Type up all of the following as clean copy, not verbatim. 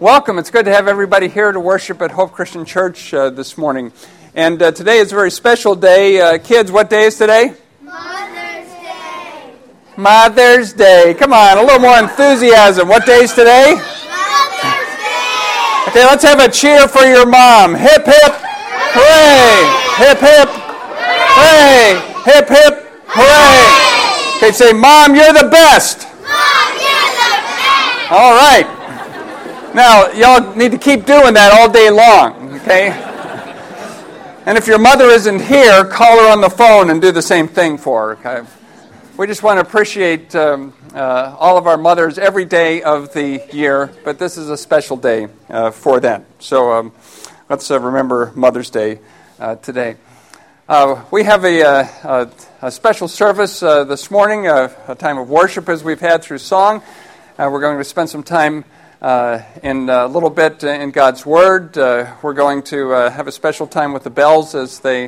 Welcome. It's good to have everybody here to worship at Hope Christian Church this morning. And today is a very special day. Kids, what day is today? Mother's Day. Mother's Day. Come on, a little more enthusiasm. What day is today? Mother's Day. Okay, let's have a cheer for your mom. Hip, hip, hooray. Hip, hip, hooray. Hip, hip, hooray. Okay, say, Mom, you're the best. Mom, you're the best. All right. Now, y'all need to keep doing that all day long, okay? And if your mother isn't here, call her on the phone and do the same thing for her, okay? We just want to appreciate all of our mothers every day of the year, but this is a special day for them. So let's remember Mother's Day today. We have a special service this morning, a time of worship as we've had through song. We're going to spend some time in a little bit in God's Word. We're going to have a special time with the Bells as they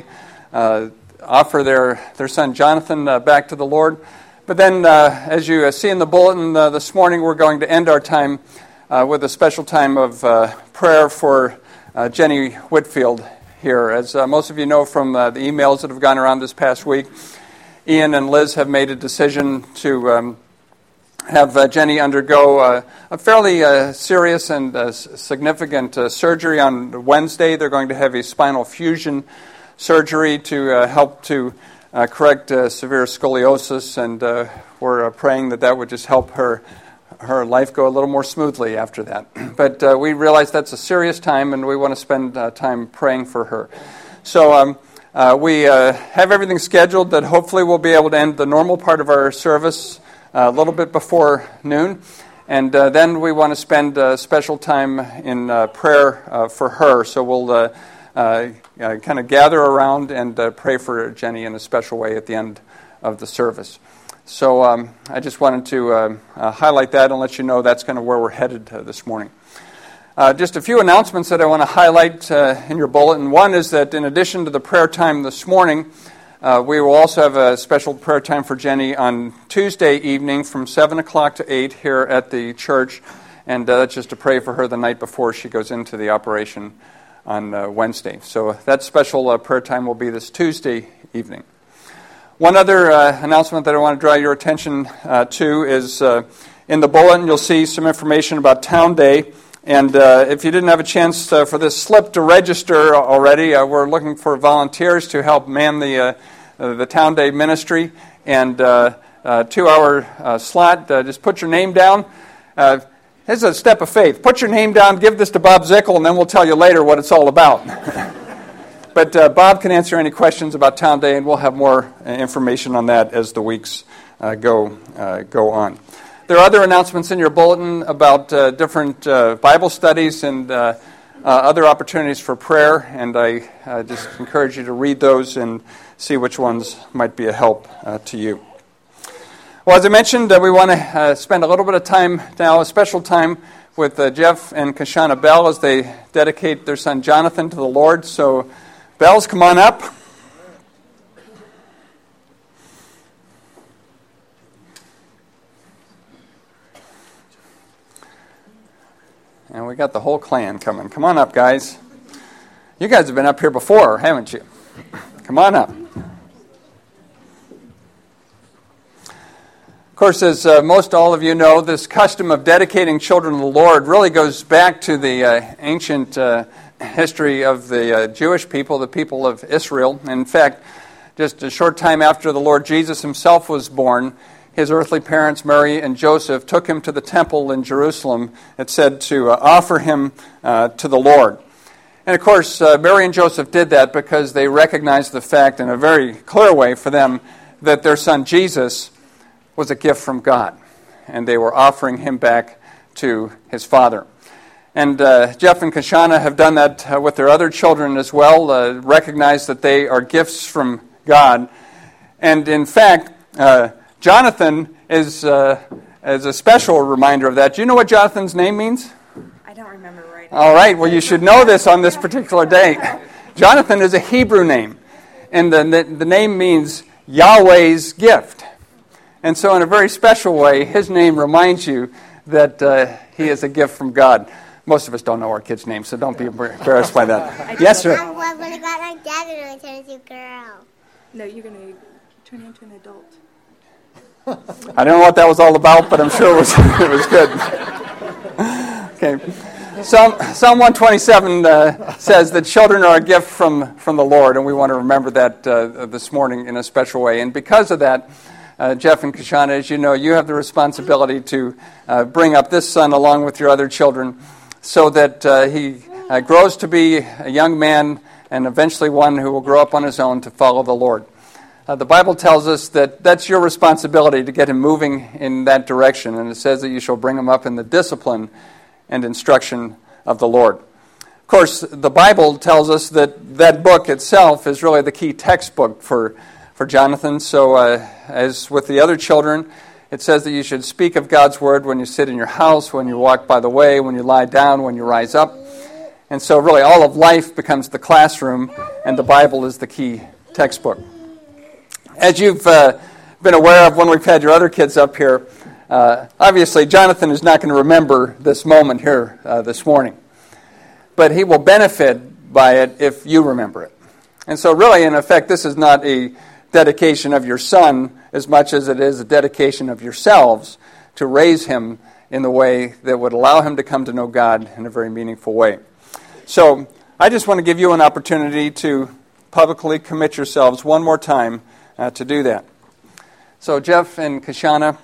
offer their son Jonathan back to the Lord. But then, as you see in the bulletin this morning, we're going to end our time with a special time of prayer for Jenny Whitfield here. As most of you know from the emails that have gone around this past week, Ian and Liz have made a decision to have Jenny undergo a fairly serious and significant surgery on Wednesday. They're going to have a spinal fusion surgery to help to correct severe scoliosis, and we're praying that would just help her life go a little more smoothly after that. But we realize that's a serious time, and we want to spend time praying for her. So we have everything scheduled that hopefully we'll be able to end the normal part of our service a little bit before noon, and then we want to spend special time in prayer for her. So we'll kind of gather around and pray for Jenny in a special way at the end of the service. So I just wanted to highlight that and let you know that's kind of where we're headed this morning. Just a few announcements that I want to highlight in your bulletin. One is that in addition to the prayer time this morning, we will also have a special prayer time for Jenny on Tuesday evening from 7 o'clock to 8 here at the church. And that's just to pray for her the night before she goes into the operation on Wednesday. So that special prayer time will be this Tuesday evening. One other announcement that I want to draw your attention to is in the bulletin you'll see some information about Town Day. And if you didn't have a chance for this slip to register already, we're looking for volunteers to help man the Town Day ministry. And 2-hour slot, just put your name down. This is a step of faith. Put your name down, give this to Bob Zickel, and then we'll tell you later what it's all about. But Bob can answer any questions about Town Day, and we'll have more information on that as the weeks go on. There are other announcements in your bulletin about different Bible studies and other opportunities for prayer, and I just encourage you to read those and see which ones might be a help to you. Well, as I mentioned, we want to spend a little bit of time now, a special time with Jeff and Kashana Bell as they dedicate their son Jonathan to the Lord. So, Bells, come on up. And we got the whole clan coming. Come on up, guys. You guys have been up here before, haven't you? Come on up. Of course, as most all of you know, this custom of dedicating children to the Lord really goes back to the ancient history of the Jewish people, the people of Israel. In fact, just a short time after the Lord Jesus himself was born, his earthly parents, Mary and Joseph, took him to the temple in Jerusalem, it said, to offer him to the Lord. And of course, Mary and Joseph did that because they recognized the fact in a very clear way for them that their son Jesus was a gift from God. And they were offering him back to his father. And Jeff and Kashana have done that with their other children as well, recognize that they are gifts from God. And in fact, Jonathan is a special reminder of that. Do you know what Jonathan's name means? I don't remember right now. All right, well, you should know this on this particular day. Jonathan is a Hebrew name, and the name means Yahweh's gift. And so in a very special way, his name reminds you that he is a gift from God. Most of us don't know our kids' names, so don't be embarrassed by that. Yes, sir. When I got my dad, and I turned into a girl. No, you're going to turn into an adult. I don't know what that was all about, but I'm sure it was good. Okay. Psalm 127 says that children are a gift from the Lord, and we want to remember that this morning in a special way. And because of that, Jeff and Kashana, as you know, you have the responsibility to bring up this son along with your other children so that he grows to be a young man and eventually one who will grow up on his own to follow the Lord. The Bible tells us that that's your responsibility to get him moving in that direction, and it says that you shall bring him up in the discipline and instruction of the Lord. Of course, the Bible tells us that that book itself is really the key textbook for Jonathan. So as with the other children, it says that you should speak of God's word when you sit in your house, when you walk by the way, when you lie down, when you rise up. And so really all of life becomes the classroom, and the Bible is the key textbook. As you've been aware of when we've had your other kids up here, obviously Jonathan is not going to remember this moment here this morning. But he will benefit by it if you remember it. And so really, in effect, this is not a dedication of your son as much as it is a dedication of yourselves to raise him in the way that would allow him to come to know God in a very meaningful way. So I just want to give you an opportunity to publicly commit yourselves one more time to do that. So Jeff and Kashana,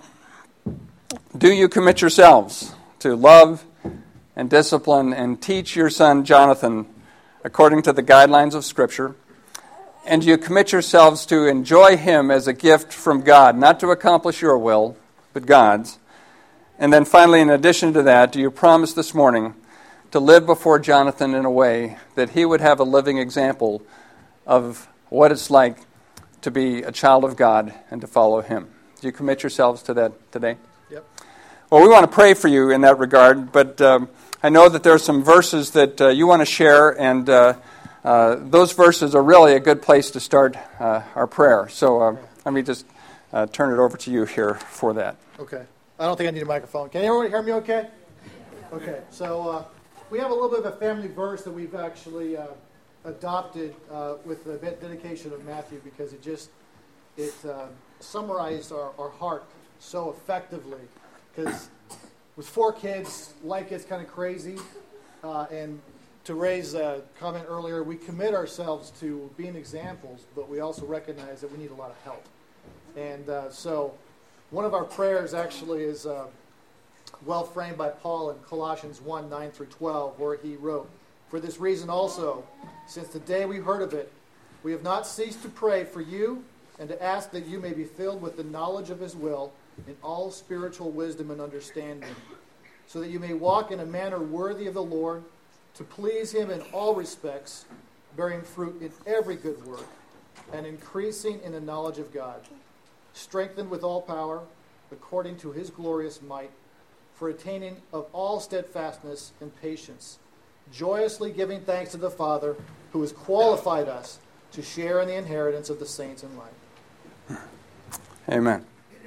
do you commit yourselves to love and discipline and teach your son Jonathan according to the guidelines of Scripture? And do you commit yourselves to enjoy him as a gift from God, not to accomplish your will, but God's? And then finally, in addition to that, do you promise this morning to live before Jonathan in a way that he would have a living example of what it's like to be a child of God and to follow him? Do you commit yourselves to that today? Yep. Well, we want to pray for you in that regard, but I know that there are some verses that you want to share, and those verses are really a good place to start our prayer. So let me just turn it over to you here for that. Okay. I don't think I need a microphone. Can everyone hear me okay? Okay. So we have a little bit of a family verse that we've actually adopted with the dedication of Matthew because it summarized our heart so effectively. Because with 4 kids, life gets kind of crazy. And to raise a comment earlier, we commit ourselves to being examples, but we also recognize that we need a lot of help. And so one of our prayers actually is well framed by Paul in Colossians 1, 9 through 12, where he wrote, "For this reason also, since the day we heard of it, we have not ceased to pray for you and to ask that you may be filled with the knowledge of his will in all spiritual wisdom and understanding, so that you may walk in a manner worthy of the Lord, to please him in all respects, bearing fruit in every good work, and increasing in the knowledge of God, strengthened with all power, according to his glorious might, for attaining of all steadfastness and patience, joyously giving thanks to the Father, who has qualified us to share in the inheritance of the saints in light." Amen.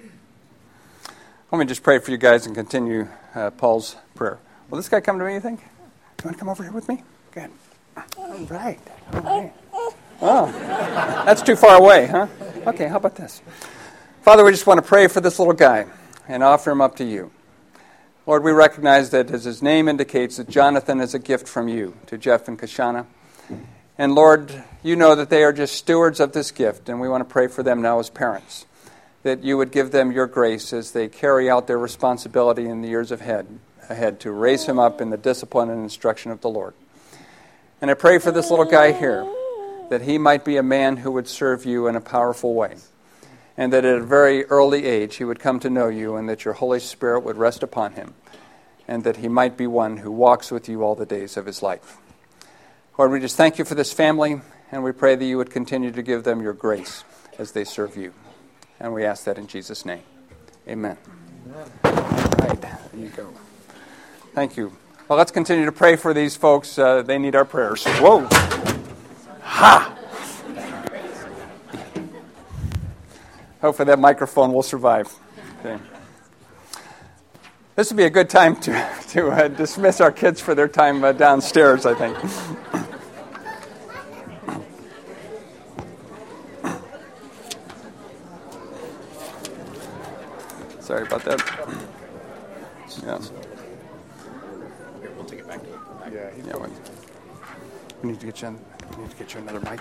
Let me just pray for you guys and continue Paul's prayer. Will this guy come to me, you think? You want to come over here with me? Good. All right. All right. Oh, that's too far away, huh? Okay, how about this? Father, we just want to pray for this little guy and offer him up to you. Lord, we recognize that, as his name indicates, that Jonathan is a gift from you to Jeff and Kashana. And Lord, you know that they are just stewards of this gift, and we want to pray for them now as parents, that you would give them your grace as they carry out their responsibility in the years ahead to raise him up in the discipline and instruction of the Lord. And I pray for this little guy here, that he might be a man who would serve you in a powerful way, and that at a very early age he would come to know you, and that your Holy Spirit would rest upon him, and that he might be one who walks with you all the days of his life. Lord, we just thank you for this family, and we pray that you would continue to give them your grace as they serve you. And we ask that in Jesus' name. Amen. Amen. All right, there you go. Thank you. Well, let's continue to pray for these folks. They need our prayers. Whoa. Ha! Hopefully that microphone will survive. Okay. This would be a good time to dismiss our kids for their time downstairs, I think. Sorry about that. Yeah. Here, we'll take it back. Yeah. We need to get you another mic.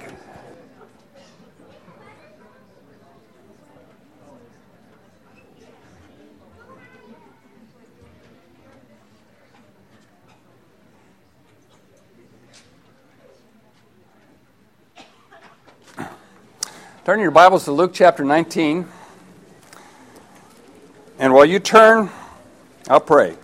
Turn your Bibles to Luke chapter 19. And while you turn, I'll pray.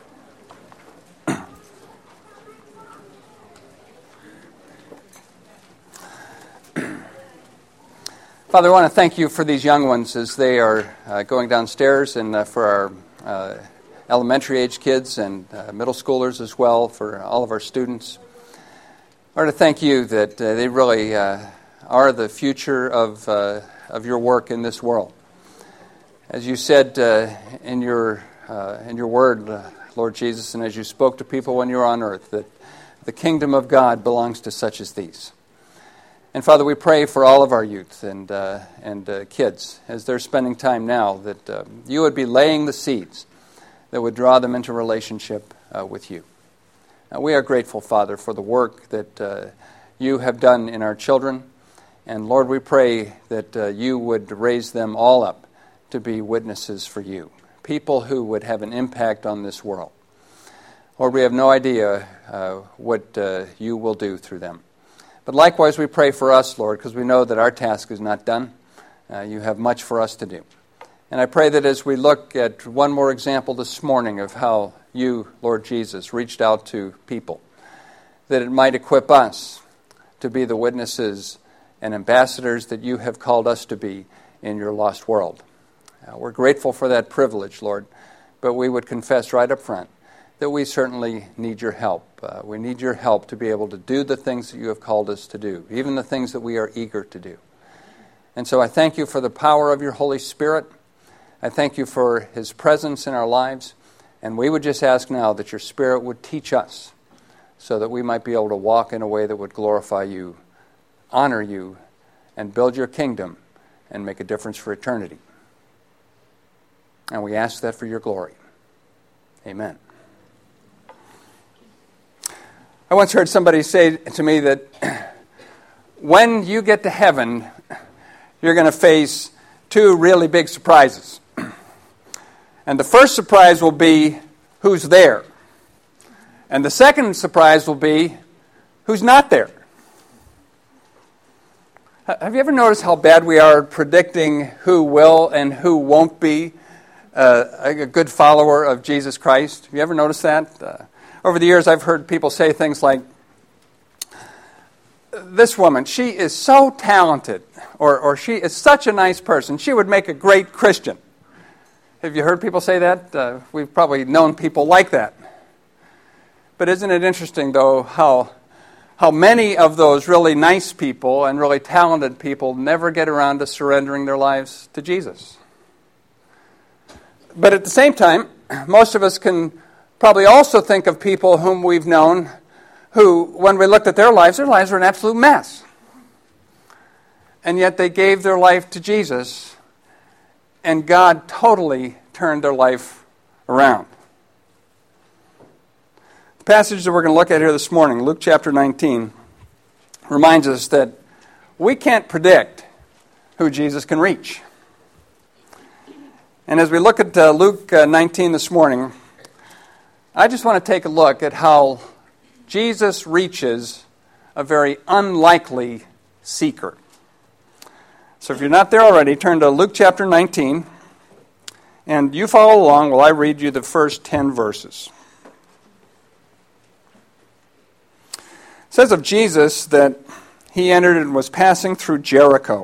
Father, I want to thank you for these young ones as they are going downstairs, and for our elementary age kids and middle schoolers as well, for all of our students. I want to thank you that they really are the future of your work in this world. As you said in your word, Lord Jesus, and as you spoke to people when you were on earth, that the kingdom of God belongs to such as these. And Father, we pray for all of our youth and kids as they're spending time now, that you would be laying the seeds that would draw them into relationship with you. Now, we are grateful, Father, for the work that you have done in our children. And Lord, we pray that you would raise them all up to be witnesses for you, people who would have an impact on this world. Lord, we have no idea what you will do through them. But likewise, we pray for us, Lord, because we know that our task is not done. You have much for us to do. And I pray that as we look at one more example this morning of how you, Lord Jesus, reached out to people, that it might equip us to be the witnesses and ambassadors that you have called us to be in your lost world. We're grateful for that privilege, Lord, but we would confess right up front that we certainly need your help. We need your help to be able to do the things that you have called us to do, even the things that we are eager to do. And so I thank you for the power of your Holy Spirit. I thank you for his presence in our lives. And we would just ask now that your Spirit would teach us so that we might be able to walk in a way that would glorify you, honor you, and build your kingdom and make a difference for eternity. And we ask that for your glory. Amen. I once heard somebody say to me that when you get to heaven, you're going to face two really big surprises. And the first surprise will be who's there. And the second surprise will be who's not there. Have you ever noticed how bad we are at predicting who will and who won't be a good follower of Jesus Christ? Have you ever noticed that? Over the years, I've heard people say things like, this woman, she is so talented, or she is such a nice person, she would make a great Christian. Have you heard people say that? We've probably known people like that. But isn't it interesting, though, how many of those really nice people and really talented people never get around to surrendering their lives to Jesus? But at the same time, most of us can probably also think of people whom we've known who, when we looked at their lives were an absolute mess. And yet they gave their life to Jesus, and God totally turned their life around. The passage that we're going to look at here this morning, Luke chapter 19, reminds us that we can't predict who Jesus can reach. And as we look at Luke 19 this morning, I just want to take a look at how Jesus reaches a very unlikely seeker. So if you're not there already, turn to Luke chapter 19, and you follow along while I read you the first 10 verses. It says of Jesus that he entered and was passing through Jericho.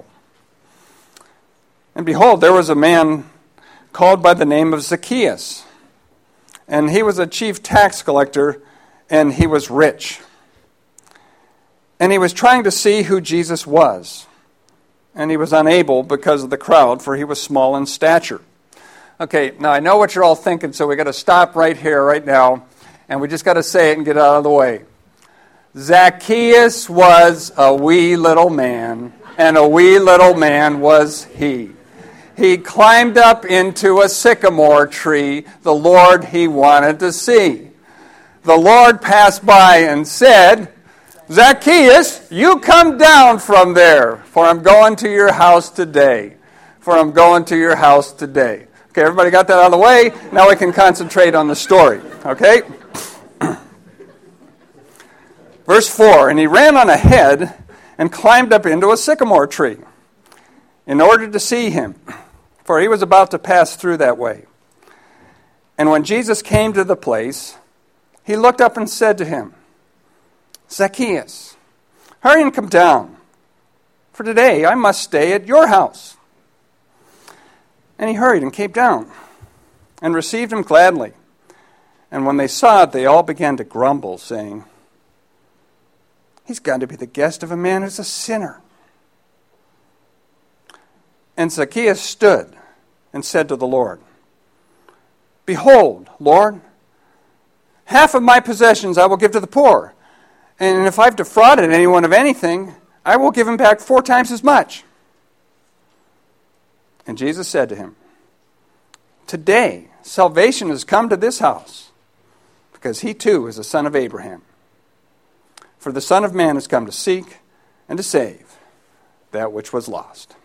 And behold, there was a man called by the name of Zacchaeus. And he was a chief tax collector, and he was rich. And he was trying to see who Jesus was. And he was unable because of the crowd, for he was small in stature. Okay, now I know what you're all thinking, so we got to stop right here, right now, and we just got to say it and get out of the way. Zacchaeus was a wee little man, and a wee little man was he. He climbed up into a sycamore tree, the Lord he wanted to see. The Lord passed by and said, Zacchaeus, you come down from there, for I'm going to your house today. For I'm going to your house today. Okay, everybody got that out of the way? Now we can concentrate on the story, okay? Verse 4, and he ran on ahead and climbed up into a sycamore tree in order to see him, for he was about to pass through that way. And when Jesus came to the place, he looked up and said to him, Zacchaeus, hurry and come down, for today I must stay at your house. And he hurried and came down and received him gladly. And when they saw it, they all began to grumble, saying, He's got to be the guest of a man who's a sinner. And Zacchaeus stood and said to the Lord, Behold, Lord, half of my possessions I will give to the poor. And if I've defrauded anyone of anything, I will give him back 4 times as much. And Jesus said to him, Today salvation has come to this house, because he too is a son of Abraham. For the Son of Man has come to seek and to save that which was lost.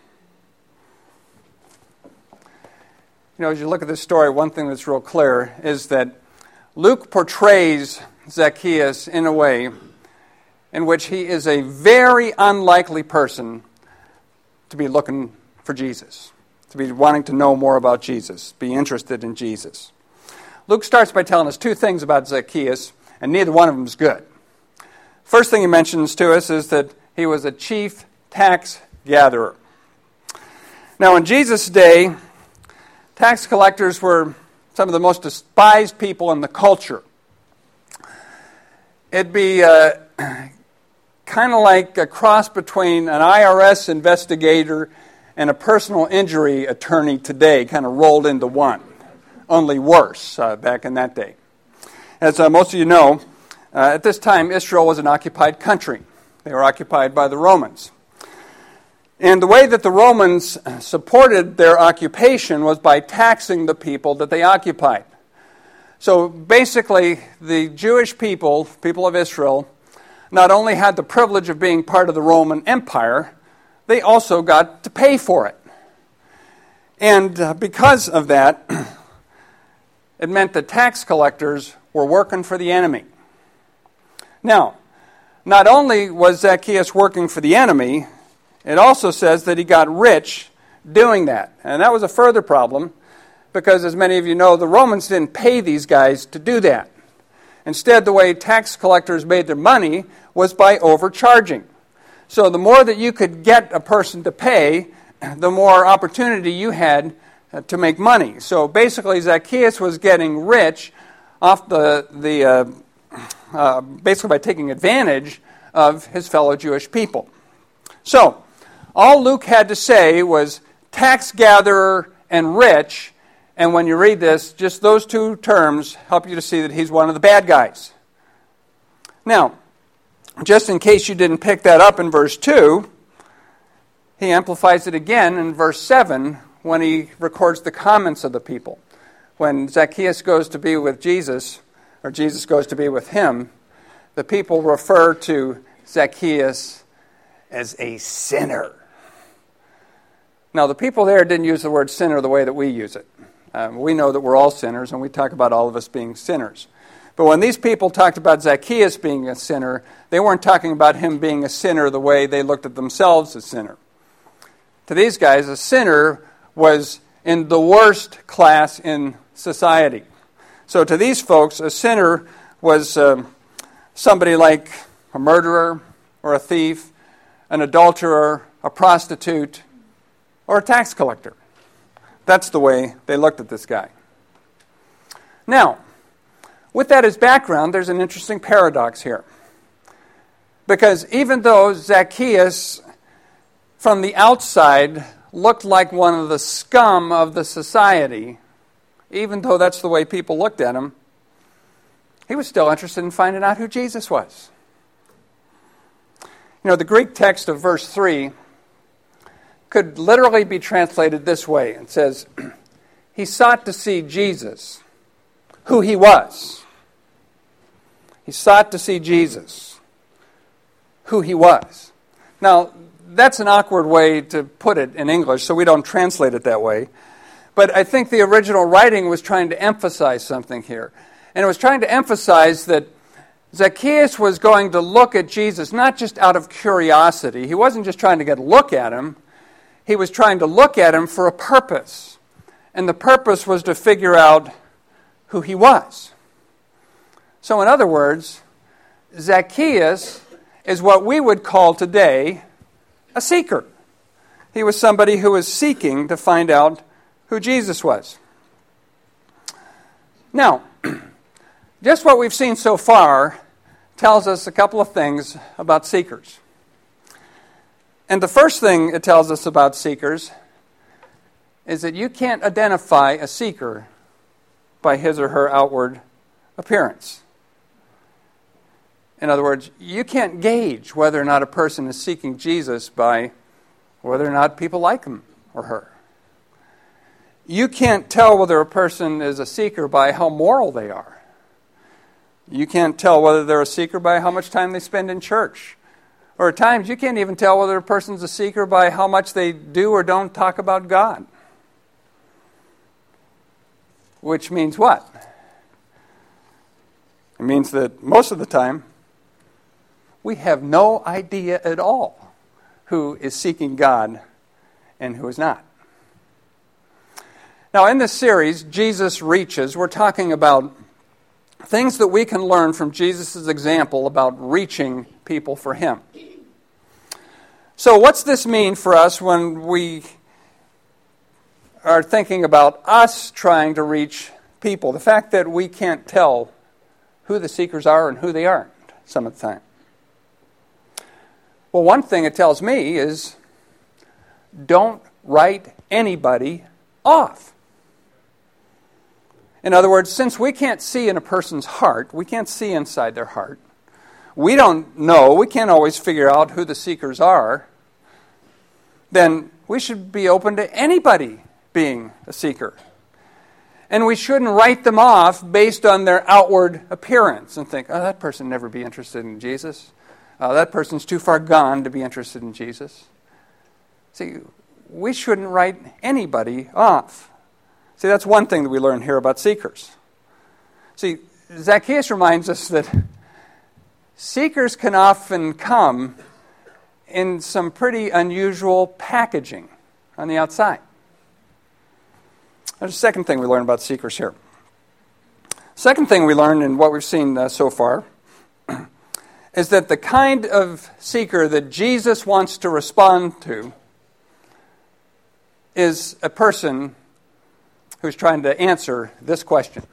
You know, as you look at this story, one thing that's real clear is that Luke portrays Zacchaeus in a way in which he is a very unlikely person to be looking for Jesus, to be wanting to know more about Jesus, be interested in Jesus. Luke starts by telling us 2 things about Zacchaeus, and neither one of them is good. First thing he mentions to us is that he was a chief tax gatherer. Now, in Jesus' day, tax collectors were some of the most despised people in the culture. It'd be kind of like a cross between an IRS investigator and a personal injury attorney today, kind of rolled into one, only worse back in that day. As most of you know, at this time, Israel was an occupied country. They were occupied by the Romans. And the way that the Romans supported their occupation was by taxing the people that they occupied. So basically, the Jewish people of Israel, not only had the privilege of being part of the Roman Empire, they also got to pay for it. And because of that, it meant that tax collectors were working for the enemy. Now, not only was Zacchaeus working for the enemy, it also says that he got rich doing that. And that was a further problem because, as many of you know, the Romans didn't pay these guys to do that. Instead, the way tax collectors made their money was by overcharging. So the more that you could get a person to pay, the more opportunity you had to make money. So basically, Zacchaeus was getting rich off basically by taking advantage of his fellow Jewish people. So, all Luke had to say was tax gatherer and rich, and when you read this, just those 2 terms help you to see that he's one of the bad guys. Now, just in case you didn't pick that up in verse 2, he amplifies it again in verse 7 when he records the comments of the people. When Zacchaeus goes to be with Jesus, or Jesus goes to be with him, the people refer to Zacchaeus as a sinner. Now, the people there didn't use the word sinner the way that we use it. We know that we're all sinners, and we talk about all of us being sinners. But when these people talked about Zacchaeus being a sinner, they weren't talking about him being a sinner the way they looked at themselves as sinner. To these guys, a sinner was in the worst class in society. So to these folks, a sinner was somebody like a murderer or a thief, an adulterer, a prostitute, or a tax collector. That's the way they looked at this guy. Now, with that as background, there's an interesting paradox here. Because even though Zacchaeus, from the outside, looked like one of the scum of the society, even though that's the way people looked at him, he was still interested in finding out who Jesus was. You know, the Greek text of verse 3 could literally be translated this way. It says, he sought to see Jesus, who he was. He sought to see Jesus, who he was. Now, that's an awkward way to put it in English, so we don't translate it that way. But I think the original writing was trying to emphasize something here. And it was trying to emphasize that Zacchaeus was going to look at Jesus not just out of curiosity. He wasn't just trying to get a look at him. He was trying to look at him for a purpose. And the purpose was to figure out who he was. So in other words, Zacchaeus is what we would call today a seeker. He was somebody who was seeking to find out who Jesus was. Now, just what we've seen so far tells us a couple of things about seekers. And the first thing it tells us about seekers is that you can't identify a seeker by his or her outward appearance. In other words, you can't gauge whether or not a person is seeking Jesus by whether or not people like him or her. You can't tell whether a person is a seeker by how moral they are. You can't tell whether they're a seeker by how much time they spend in church. Or at times, you can't even tell whether a person's a seeker by how much they do or don't talk about God. Which means what? It means that most of the time, we have no idea at all who is seeking God and who is not. Now, in this series, Jesus Reaches, we're talking about things that we can learn from Jesus' example about reaching people for him. So what's this mean for us when we are thinking about us trying to reach people? The fact that we can't tell who the seekers are and who they aren't some of the time. Well, one thing it tells me is don't write anybody off. In other words, since we can't see in a person's heart, we can't see inside their heart, we don't know, we can't always figure out who the seekers are, then we should be open to anybody being a seeker. And we shouldn't write them off based on their outward appearance and think, oh, that person never be interested in Jesus. That person's too far gone to be interested in Jesus. See, we shouldn't write anybody off. See, that's one thing that we learn here about seekers. See, Zacchaeus reminds us that seekers can often come in some pretty unusual packaging on the outside. There's a second thing we learn about seekers here. Second thing we learn in what we've seen so far is that the kind of seeker that Jesus wants to respond to is a person who's trying to answer this question.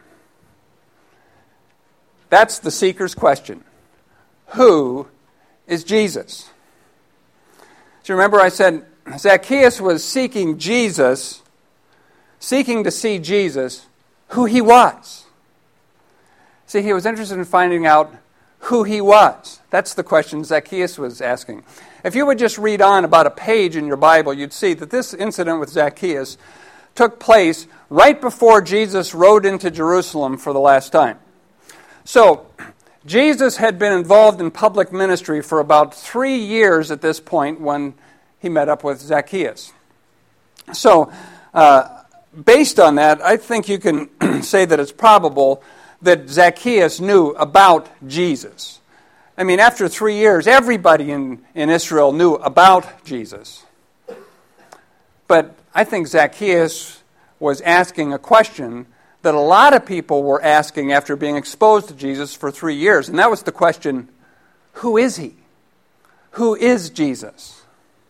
That's the seeker's question. Who is Jesus? So remember I said Zacchaeus was seeking Jesus, seeking to see Jesus, who he was. See, he was interested in finding out who he was. That's the question Zacchaeus was asking. If you would just read on about a page in your Bible, you'd see that this incident with Zacchaeus took place right before Jesus rode into Jerusalem for the last time. So, Jesus had been involved in public ministry for about 3 years at this point when he met up with Zacchaeus. So, based on that, I think you can say that it's probable that Zacchaeus knew about Jesus. I mean, after 3 years, everybody in Israel knew about Jesus. But I think Zacchaeus was asking a question that a lot of people were asking after being exposed to Jesus for 3 years. And that was the question, who is he? Who is Jesus?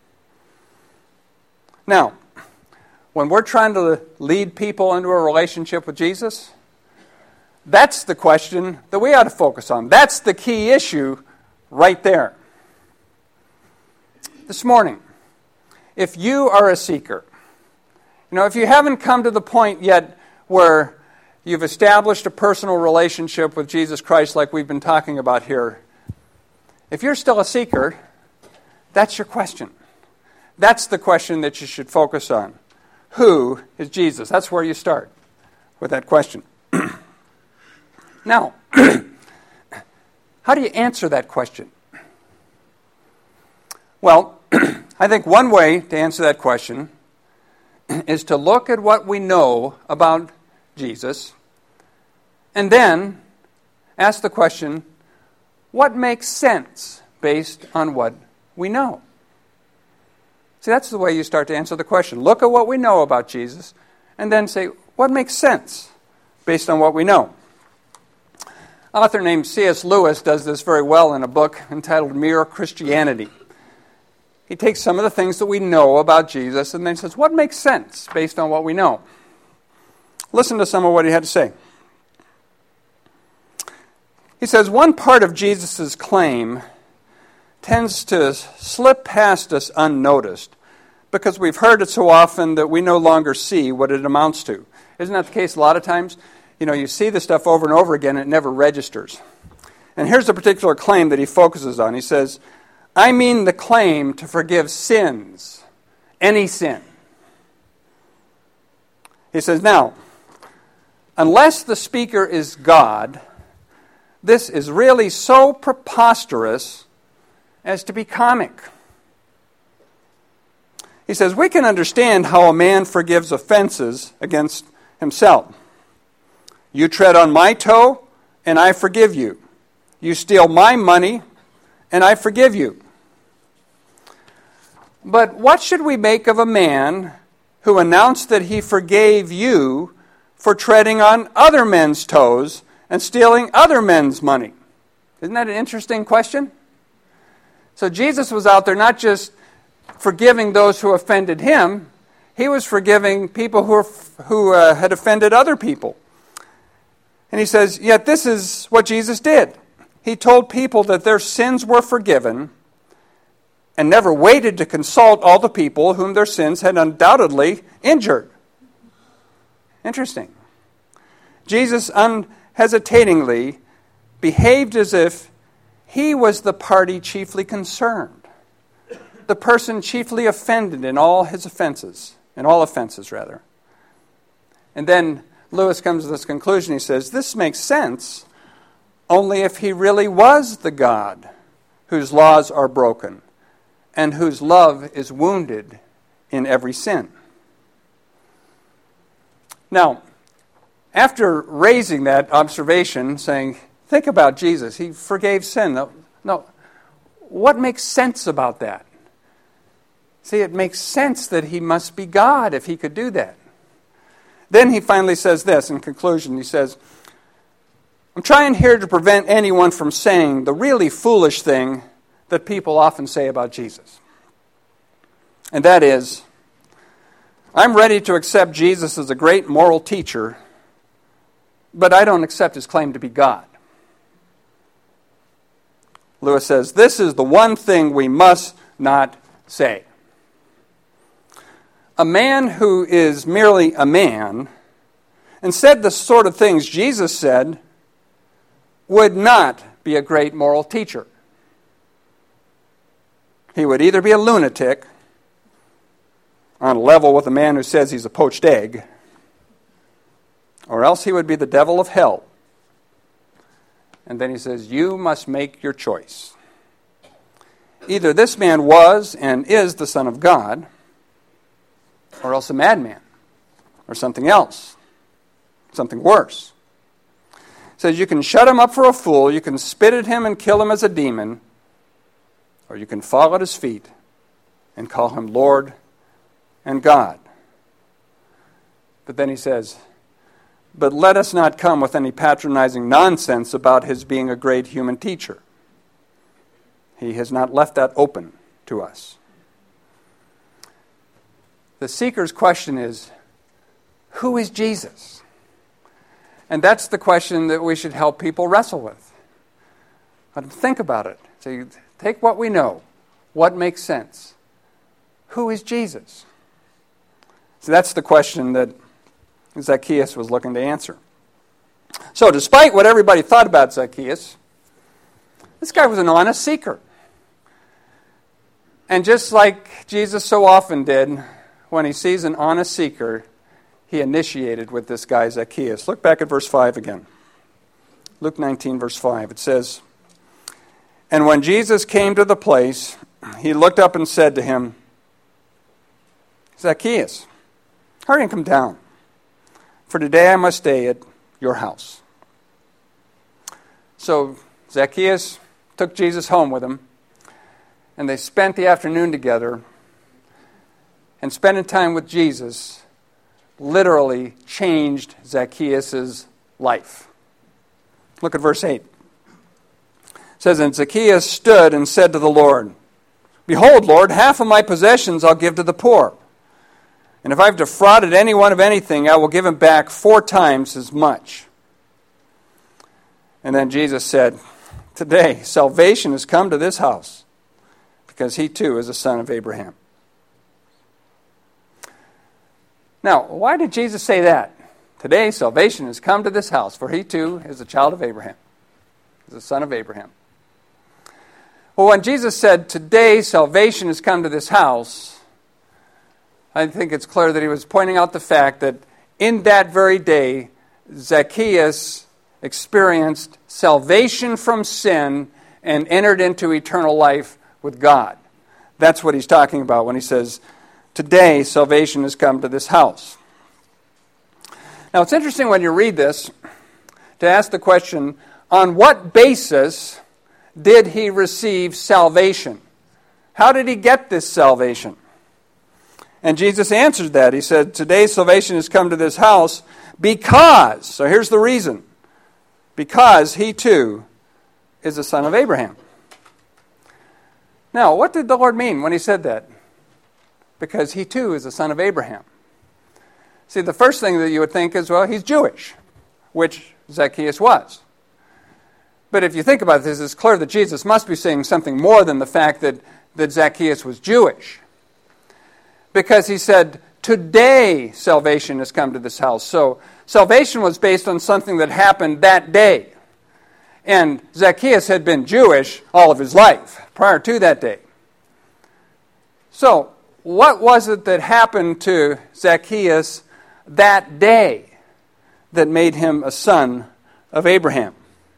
Now, when we're trying to lead people into a relationship with Jesus, that's the question that we ought to focus on. That's the key issue right there. This morning, if you are a seeker, if you haven't come to the point yet where you've established a personal relationship with Jesus Christ like we've been talking about here. If you're still a seeker, that's your question. That's the question that you should focus on. Who is Jesus? That's where you start with that question. Now, how do you answer that question? Well, I think one way to answer that question is to look at what we know about Jesus and then ask the question, what makes sense based on what we know? See, that's the way you start to answer the question. Look at what we know about Jesus and then say, what makes sense based on what we know? An author named C.S. Lewis does this very well in a book entitled Mere Christianity. He takes some of the things that we know about Jesus and then says, what makes sense based on what we know? Listen to some of what he had to say. He says, one part of Jesus' claim tends to slip past us unnoticed because we've heard it so often that we no longer see what it amounts to. Isn't that the case a lot of times? You know, you see the stuff over and over again and it never registers. And here's a particular claim that he focuses on. He says, I mean the claim to forgive sins, any sin. He says, now, unless the speaker is God, this is really so preposterous as to be comic. He says, we can understand how a man forgives offenses against himself. You tread on my toe, and I forgive you. You steal my money, and I forgive you. But what should we make of a man who announced that he forgave you for treading on other men's toes and stealing other men's money? Isn't that an interesting question? So Jesus was out there not just forgiving those who offended him, he was forgiving people who had offended other people. And he says, yet this is what Jesus did. He told people that their sins were forgiven and never waited to consult all the people whom their sins had undoubtedly injured. Interesting. Jesus unhesitatingly behaved as if he was the party chiefly concerned, the person chiefly offended in all his offenses, And then Lewis comes to this conclusion. He says, this makes sense only if he really was the God whose laws are broken and whose love is wounded in every sin. Now, after raising that observation, saying, think about Jesus, he forgave sin. No, what makes sense about that? See, it makes sense that he must be God if he could do that. Then he finally says this in conclusion. He says, I'm trying here to prevent anyone from saying the really foolish thing that people often say about Jesus. And that is, I'm ready to accept Jesus as a great moral teacher, but I don't accept his claim to be God. Lewis says, this is the one thing we must not say. A man who is merely a man and said the sort of things Jesus said would not be a great moral teacher. He would either be a lunatic on a level with a man who says he's a poached egg, or else he would be the devil of hell. And then he says, you must make your choice. Either this man was and is the Son of God, or else a madman, or something else, something worse. It says you can shut him up for a fool, you can spit at him and kill him as a demon, or you can fall at his feet and call him Lord and God. But then he says, but let us not come with any patronizing nonsense about his being a great human teacher. He has not left that open to us. The seeker's question is, who is Jesus? And that's the question that we should help people wrestle with. Let them think about it. So you take what we know. What makes sense? Who is Jesus? So that's the question that Zacchaeus was looking to answer. So despite what everybody thought about Zacchaeus, this guy was an honest seeker. And just like Jesus so often did, when he sees an honest seeker, he initiated with this guy Zacchaeus. Look back at verse 5 again. Luke 19, verse 5. It says, "And when Jesus came to the place, he looked up and said to him, 'Zacchaeus, hurry and come down, for today I must stay at your house.'" So Zacchaeus took Jesus home with him, and they spent the afternoon together, and spending time with Jesus literally changed Zacchaeus' life. Look at verse 8. It says, "And Zacchaeus stood and said to the Lord, 'Behold, Lord, half of my possessions I'll give to the poor. And if I've defrauded anyone of anything, I will give him back 4 times as much.' And then Jesus said, 'Today salvation has come to this house, because he too is a son of Abraham.'" Now, why did Jesus say that? Today salvation has come to this house, for he too is a child of Abraham, is a son of Abraham. Well, when Jesus said, "Today salvation has come to this house," I think it's clear that he was pointing out the fact that in that very day, Zacchaeus experienced salvation from sin and entered into eternal life with God. That's what he's talking about when he says, "Today salvation has come to this house." Now, it's interesting when you read this to ask the question, on what basis did he receive salvation? How did he get this salvation? And Jesus answered that. He said, "Today salvation has come to this house because," so here's the reason, "because he too is a son of Abraham." Now, what did the Lord mean when he said that? Because he too is a son of Abraham. See, the first thing that you would think is, well, he's Jewish, which Zacchaeus was. But if you think about this, it's clear that Jesus must be saying something more than the fact that Zacchaeus was Jewish. Because he said, "Today salvation has come to this house." So salvation was based on something that happened that day. And Zacchaeus had been Jewish all of his life prior to that day. So what was it that happened to Zacchaeus that day that made him a son of Abraham?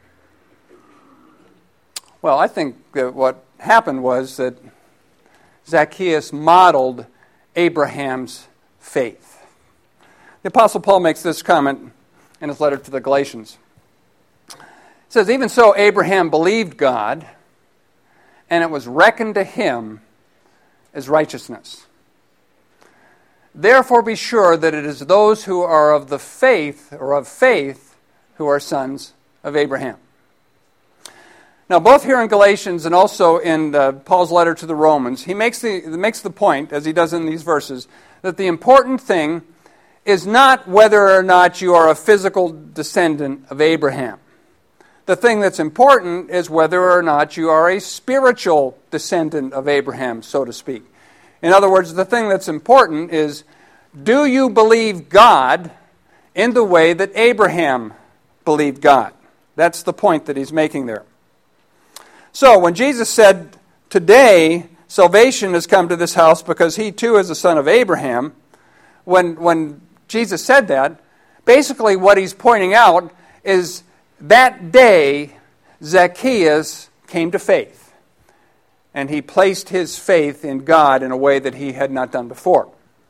Well, I think that what happened was that Zacchaeus modeled Abraham's faith. The Apostle Paul makes this comment in his letter to the Galatians. It says, "Even so Abraham believed God, and it was reckoned to him as righteousness. Therefore be sure that it is those who are of the faith, or of faith, who are sons of Abraham." Now, both here in Galatians and also in Paul's letter to the Romans, he makes the point, as he does in these verses, that the important thing is not whether or not you are a physical descendant of Abraham. The thing that's important is whether or not you are a spiritual descendant of Abraham, so to speak. In other words, the thing that's important is, do you believe God in the way that Abraham believed God? That's the point that he's making there. So when Jesus said, "Today salvation has come to this house because he too is a son of Abraham," when Jesus said that, basically what he's pointing out is that day Zacchaeus came to faith. And he placed his faith in God in a way that he had not done before.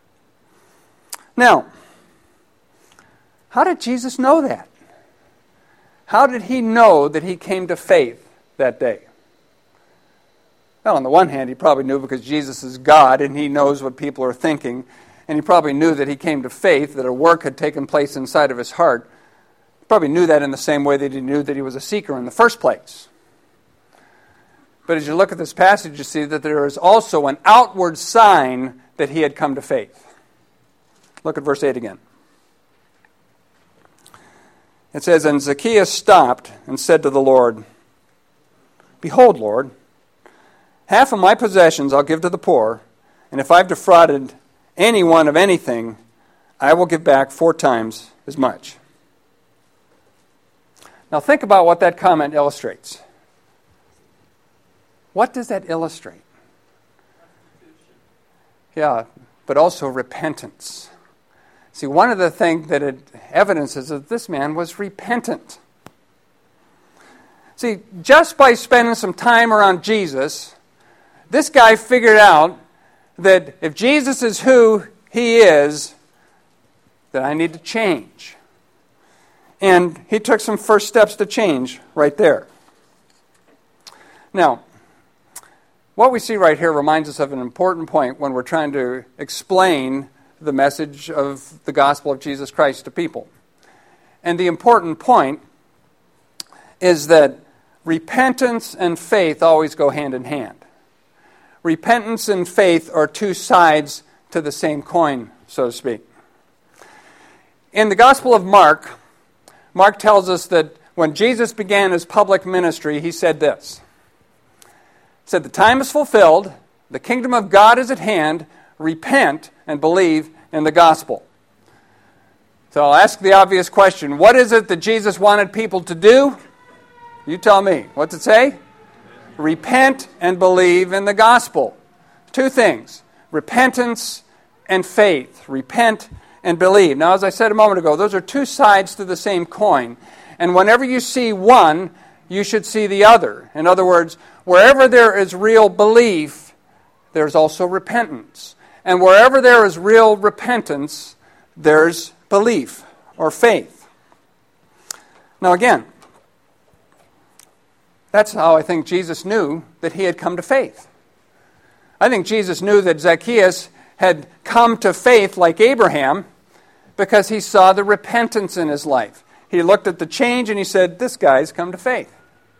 Now, how did Jesus know that? How did he know that he came to faith that day? Well, on the one hand, he probably knew because Jesus is God and he knows what people are thinking. And he probably knew that he came to faith, that a work had taken place inside of his heart. He probably knew that in the same way that he knew that he was a seeker in the first place. But as you look at this passage, you see that there is also an outward sign that he had come to faith. Look at verse 8 again. It says, "And Zacchaeus stopped and said to the Lord, 'Behold, Lord, half of my possessions I'll give to the poor, and if I've defrauded anyone of anything, I will give back 4 times as much.'" Now think about what that comment illustrates. What does that illustrate? Yeah, but also repentance. See, one of the things that it evidences is that this man was repentant. See, just by spending some time around Jesus, this guy figured out that if Jesus is who he is, that I need to change. And he took some first steps to change right there. Now, what we see right here reminds us of an important point when we're trying to explain the message of the gospel of Jesus Christ to people. And the important point is that repentance and faith always go hand in hand. Repentance and faith are two sides to the same coin, so to speak. In the Gospel of Mark, Mark tells us that when Jesus began his public ministry, he said this. He said, "The time is fulfilled, the kingdom of God is at hand, repent and believe in the gospel." So I'll ask the obvious question, what is it that Jesus wanted people to do? You tell me. What's it say? Repent and believe in the gospel. Two things, repentance and faith. Repent and believe. Now, as I said a moment ago, those are two sides to the same coin. And whenever you see one, you should see the other. In other words, wherever there is real belief, there's also repentance. And wherever there is real repentance, there's belief or faith. Now again, that's how I think Jesus knew that he had come to faith. I think Jesus knew that Zacchaeus had come to faith like Abraham because he saw the repentance in his life. He looked at the change and he said, this guy's come to faith.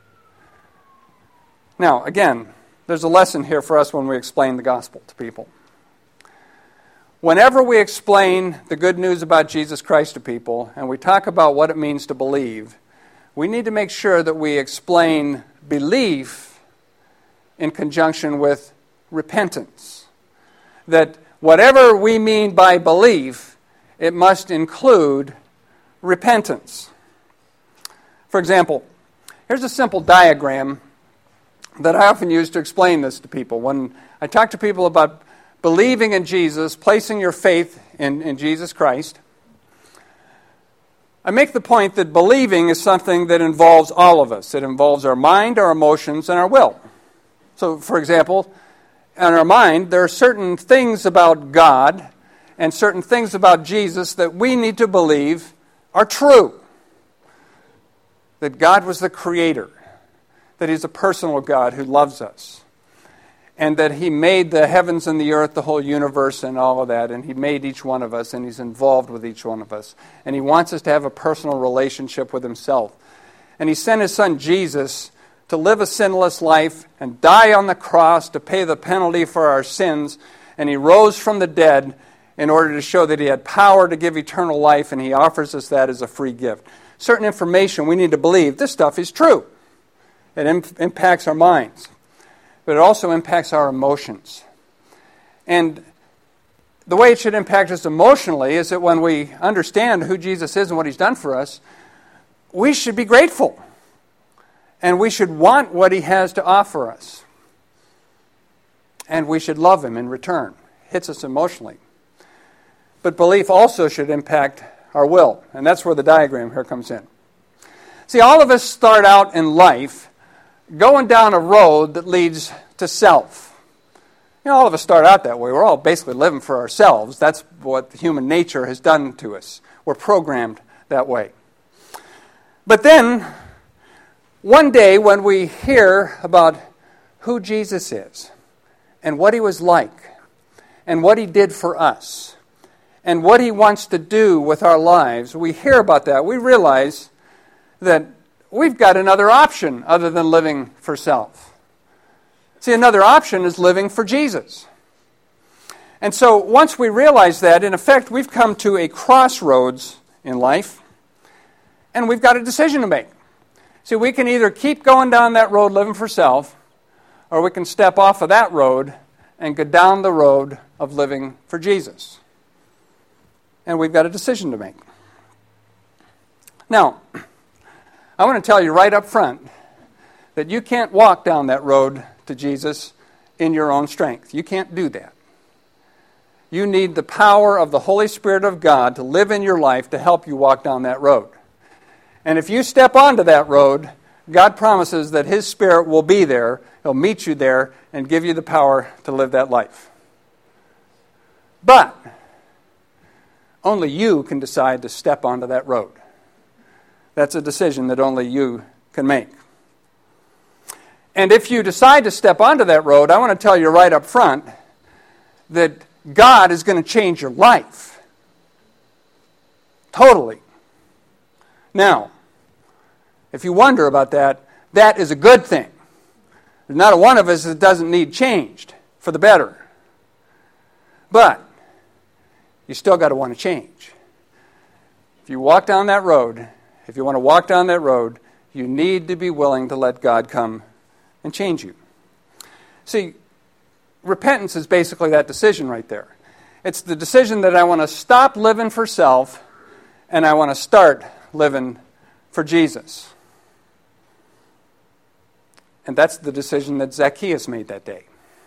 Now, again, there's a lesson here for us when we explain the gospel to people. Whenever we explain the good news about Jesus Christ to people and we talk about what it means to believe, we need to make sure that we explain belief in conjunction with repentance. That whatever we mean by belief, it must include repentance. For example, here's a simple diagram that I often use to explain this to people. When I talk to people about believing in Jesus, placing your faith in Jesus Christ, I make the point that believing is something that involves all of us. It involves our mind, our emotions, and our will. So, for example, in our mind, there are certain things about God and certain things about Jesus that we need to believe are true. That God was the creator, that he's a personal God who loves us, and that he made the heavens and the earth, the whole universe and all of that, and he made each one of us, and he's involved with each one of us. And he wants us to have a personal relationship with himself. And he sent his son Jesus to live a sinless life and die on the cross to pay the penalty for our sins. And he rose from the dead in order to show that he had power to give eternal life, and he offers us that as a free gift. Certain information we need to believe, this stuff is true. It impacts our minds. But it also impacts our emotions. And the way it should impact us emotionally is that when we understand who Jesus is and what he's done for us, we should be grateful. And we should want what he has to offer us. And we should love him in return. It hits us emotionally. But belief also should impact our will. And that's where the diagram here comes in. See, all of us start out in life going down a road that leads to self. You know, all of us start out that way. We're all basically living for ourselves. That's what human nature has done to us. We're programmed that way. But then, one day when we hear about who Jesus is, and what he was like, and what he did for us, and what he wants to do with our lives, we hear about that, we realize that we've got another option other than living for self. See, another option is living for Jesus. And so once we realize that, in effect, we've come to a crossroads in life, and we've got a decision to make. See, we can either keep going down that road living for self, or we can step off of that road and go down the road of living for Jesus. And we've got a decision to make. Now, I want to tell you right up front that you can't walk down that road to Jesus in your own strength. You can't do that. You need the power of the Holy Spirit of God to live in your life to help you walk down that road. And if you step onto that road, God promises that His Spirit will be there, He'll meet you there, and give you the power to live that life. But only you can decide to step onto that road. That's a decision that only you can make. And if you decide to step onto that road, I want to tell you right up front that God is going to change your life. Totally. Now, if you wonder about that, that is a good thing. There's not a one of us that doesn't need changed for the better. But you still got to want to change. If you walk down that road, if you want to walk down that road, you need to be willing to let God come and change you. See, repentance is basically that decision right there. It's the decision that I want to stop living for self and I want to start living for Jesus. And that's the decision that Zacchaeus made that day.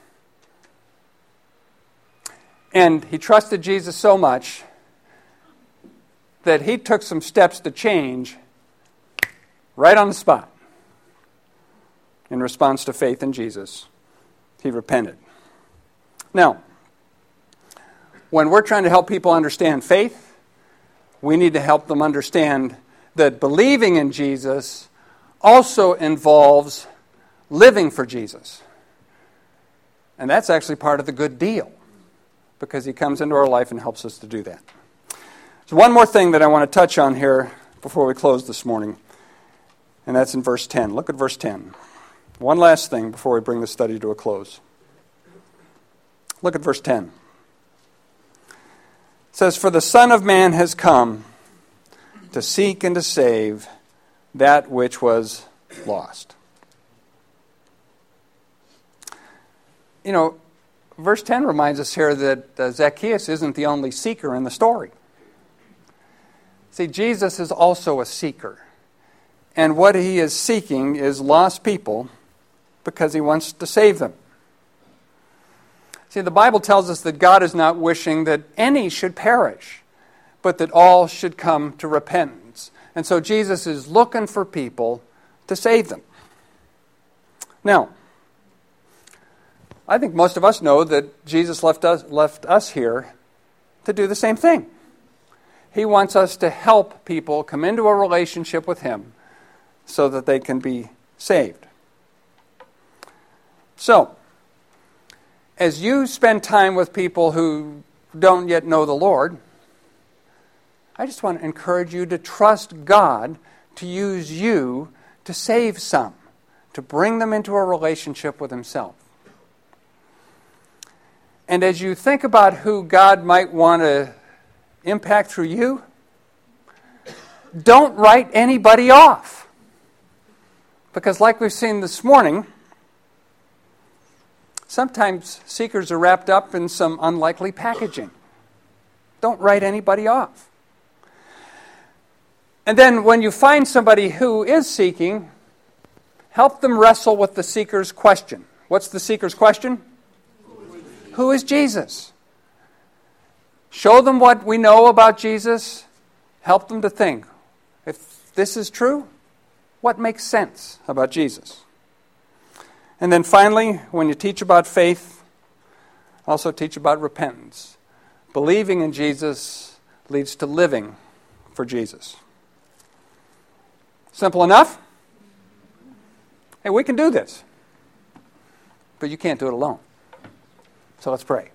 And he trusted Jesus so much that he took some steps to change right on the spot. In response to faith in Jesus, he repented. Now, when we're trying to help people understand faith, we need to help them understand that believing in Jesus also involves living for Jesus. And that's actually part of the good deal, because He comes into our life and helps us to do that. So one more thing that I want to touch on here before we close this morning, and that's in verse 10. Look at verse 10. One last thing before we bring the study to a close. Look at verse 10. It says, "For the Son of Man has come to seek and to save that which was lost." You know, verse 10 reminds us here that Zacchaeus isn't the only seeker in the story. See, Jesus is also a seeker. And what He is seeking is lost people because He wants to save them. See, the Bible tells us that God is not wishing that any should perish, but that all should come to repentance. And so Jesus is looking for people to save them. Now, I think most of us know that Jesus left us here to do the same thing. He wants us to help people come into a relationship with Him so that they can be saved. So, as you spend time with people who don't yet know the Lord, I just want to encourage you to trust God to use you to save some, to bring them into a relationship with Himself. And as you think about who God might want to impact through you, don't write anybody off. Because like we've seen this morning, sometimes seekers are wrapped up in some unlikely packaging. Don't write anybody off. And then when you find somebody who is seeking, help them wrestle with the seeker's question. What's the seeker's question? Who is Jesus? Show them what we know about Jesus. Help them to think, if this is true, what makes sense about Jesus? And then finally, when you teach about faith, also teach about repentance. Believing in Jesus leads to living for Jesus. Simple enough? Hey, we can do this. But you can't do it alone. So let's pray.